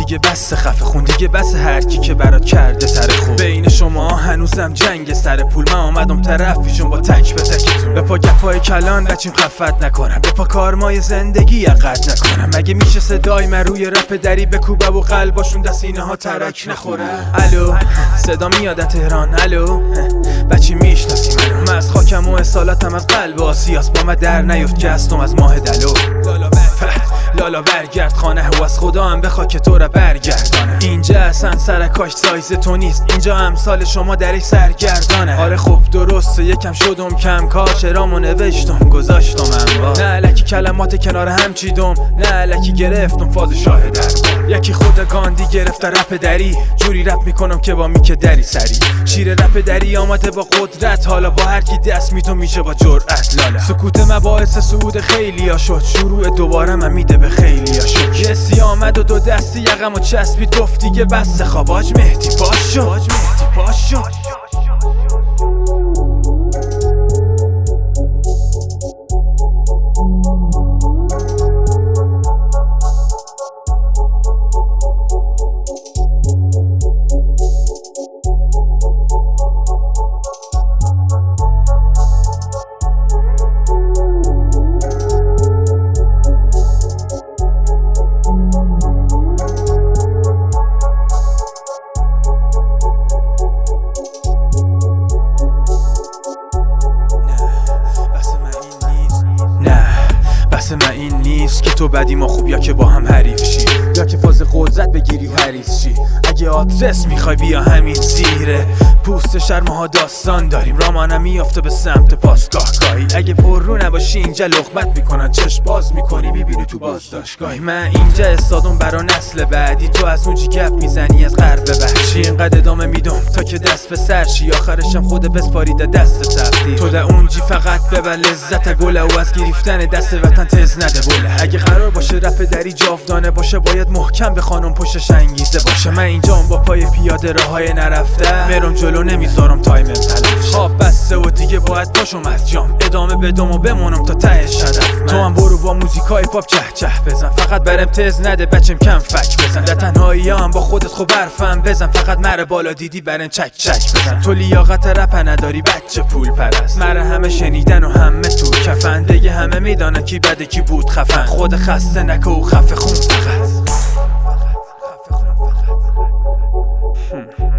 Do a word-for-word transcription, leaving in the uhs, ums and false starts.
دیگه بس خفه خون، دیگه بس هر کی که برات کرده سر خوب. بین شما هنوزم جنگ سر پول، من آمدم طرف پیشون با تک به تکتون. به پا گپای کلان بچیم خفت نکنم، به پا کارمای زندگی عقد نکنم. مگه میشه صدای من روی رپ دری بکوبه و قلباشون دست اینه ها ترک نخوره؟ الو صدا میاد تهران، الو بچی میشناسی منو؟ من از خاکم و اصالتم از قلب آسیاس، با من در نیفت که هستم از ماه دلو. لالا برگرد خانه و از خدا هم بخوا که تو را برگردانه. اینجا اصلا سرکاش سایز تو نیست، اینجا امثال شما درش سرگردانه. آره خب درسته یکم شدم کم کار، چرامو نوشتم گذاشتم انبار. نه الکی کلمات کنار هم چیدم، نه الکی گرفتم فاز شاه دربار. یکی خود گاندی گرفته رپ دری، جوری رپ میکنم که با میکه دری سری. شیر رپ دری آمده با قدرت، حالا با هر کی دست میتون میشه با جرأت. لالا سکوت ما باعث صعود خیلیا شد، شروع دوباره من میده به خیلیا شد. کسی آمد و دو دستی یقم و چسبید، گفت دیگه بس خواباج مهدی پاش شد، مهدی پاش شد. من این نیست که تو بدی ما خوب یا که با هم حریف شی، یا که فاز قدرت بگیری حریص شی. اگه آدرس میخوای بیا همین زیره پوست شرمه ها داستان داریم، رامانم میافته به سمت پاسگاه گاهی. اگه پر رو نباشی اینجا لقمت میکنن، چشم باز میکنی میبینی تو بازداشتگاهی. من اینجا استادم برا نسل بعدی، تو از اونجی گپ میزنی از غرب وحشی. اینقدر ادامه میدم تا که دست به سر شی، آخرشم خود بسپاریده دست تقدیر. تو در اونجی فقط ببر لذت گله و از گرفتن دست وطن تز نده بله. اگه قرار باشه رپ دری جاودانه باشه، باید محکم به خانم پشتش انگیزه باشه. من اینجام با پای پیاده راهای نرفته، میرم جلو نمیذارم تایمم تلف شه. خواب بسته و دیگه باید پاشم از جام، ادامه بدم و بمونم تا ته شرف. تو هم برو با موزیکای پاپ چه چه بزن، فقط برم تز نده بچم کم فک بزن. در تنهایی هم با خودت خوب برفم بزن، فقط مره بالا دیدی برم چک چک بزن. تو لیاقت رپ نداری بچه پول پرست، مره همه شنیدن و همه تو کفن. دیگه همه میدانن کی بده کی بود خفن، خود خسته نکه و خفه خون فقط.